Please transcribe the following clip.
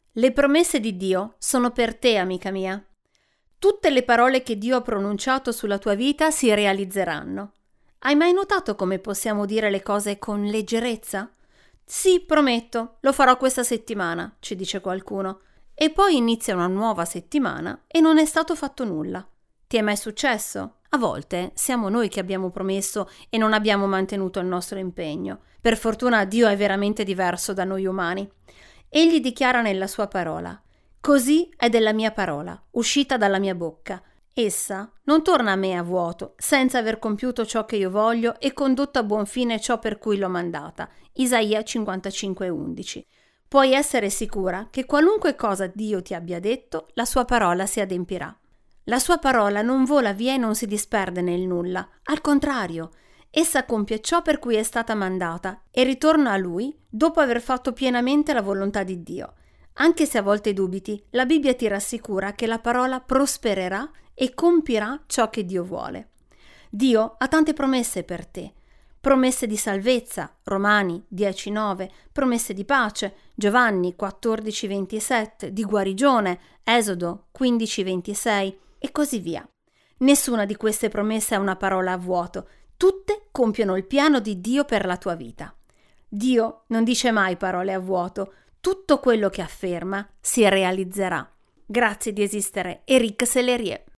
Le promesse di Dio sono per te, amica mia. Tutte le parole che Dio ha pronunciato sulla tua vita si realizzeranno. Hai mai notato come possiamo dire le cose con leggerezza? Sì, prometto, lo farò questa settimana, ci dice qualcuno. E poi inizia una nuova settimana e non è stato fatto nulla. Ti è mai successo? A volte siamo noi che abbiamo promesso e non abbiamo mantenuto il nostro impegno. Per fortuna Dio è veramente diverso da noi umani. Egli dichiara nella sua parola: «Così è della mia parola, uscita dalla mia bocca. Essa non torna a me a vuoto, senza aver compiuto ciò che io voglio e condotto a buon fine ciò per cui l'ho mandata». Isaia 55,11. Puoi essere sicura che qualunque cosa Dio ti abbia detto, la sua parola si adempirà. La sua parola non vola via e non si disperde nel nulla. Al contrario, essa compie ciò per cui è stata mandata e ritorna a Lui dopo aver fatto pienamente la volontà di Dio. Anche se a volte dubiti, la Bibbia ti rassicura che la parola prospererà e compirà ciò che Dio vuole. Dio ha tante promesse per te. Promesse di salvezza, Romani 10,9, promesse di pace, Giovanni 14,27, di guarigione, Esodo 15,26 e così via. Nessuna di queste promesse è una parola a vuoto, tutte compiono il piano di Dio per la tua vita. Dio non dice mai parole a vuoto, tutto quello che afferma si realizzerà. Grazie di esistere, Eric Sellerie.